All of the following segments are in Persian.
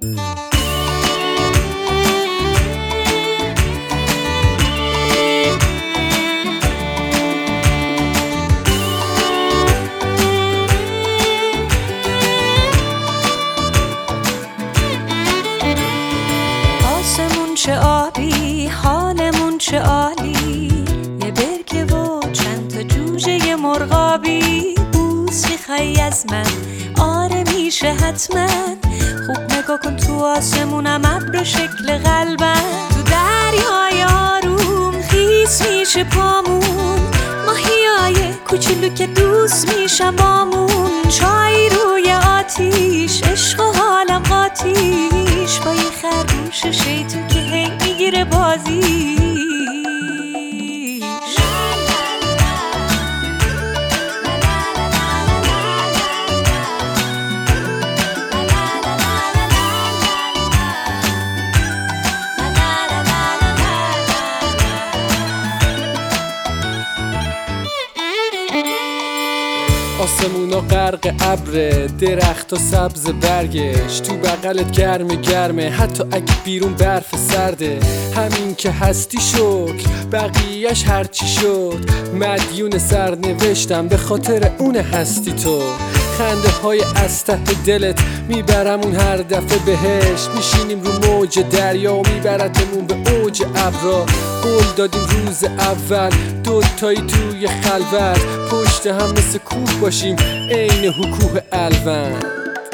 چه آبی، حالمون چه عالی، یه برکه و چند تا جوجه مرغابی. بوس میخوای از من؟ آره میشه حتما. خوب نگاه کن تو آسمونم، ابر شکل قلبم. تو دریای آروم خیس میشه پامون، ماهیای کوچولو که دوست میشن بامون. چای روی آتیش، عشق و حالم قاتیش، با یه خرگوش شیطون که هی میگیره بازیش. آسمونا غرق ابره، درخت و سبز برگش، تو بغلت گرمه حتی اگه بیرون برف سرده. همین که هستی شکر، بقیهش هرچی شد. مدیون سرنوشتم به خاطر اون هستی تو. خنده های از ته دلت میبرمون هر دفعه بهش. میشینیم رو موج دریا و میبرتمون به اوج ابرا. قول دادیم روز اول دوتایی توی خلوت، پشت هم مثل کوه باشیم عین حکوه الوند.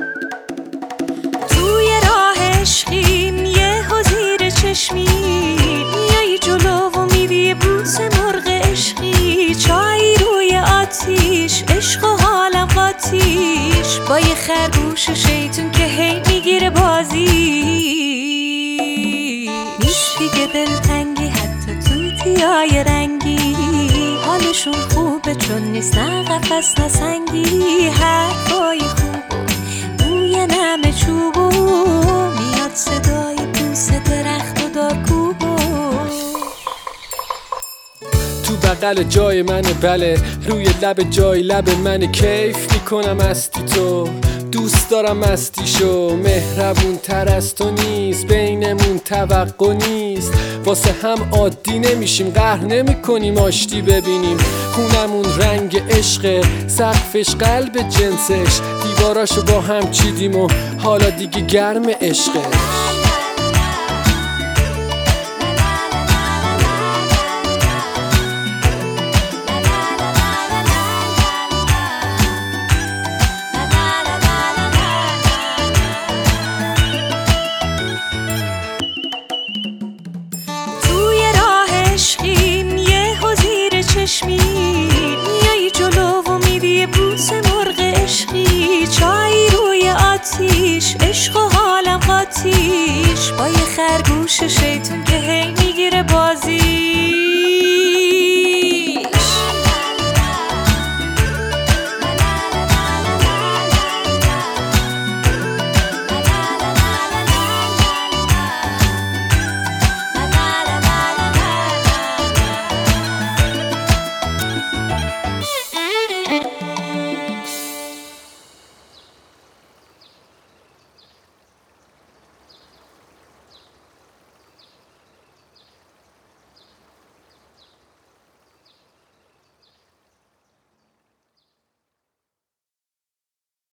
توی راه عشقیم یه زیر چشمی، میایی جلو و میدی بوس مرغ عشقی. چای روی آتیش، عشق و حالم قاتیش، با یه خرگوش شیطون که هی میگیره بازی. نیست دیگه دلتنگی حتی توتیای رنگی، حالشون خوبه چون نیست نه قفس نه سنگی. حرفای خوب و بوی نم چوبو، میاد صدای بوس درخت و دارکوبو. تو بغل جای منه بله، روی لب جای لب منه. کیف میکنم مستی تو، دوست دارم مستیشو. مهربون تر از تو نیست، بینمون توقع نیست. واسه هم عادی نمیشیم، قهر نمیکنیم آشتی ببینیم. خونمون رنگ عشقه، سقفش قلب جنسش. دیواراشو با هم چیدیم و حالا دیگه گرم عشقش.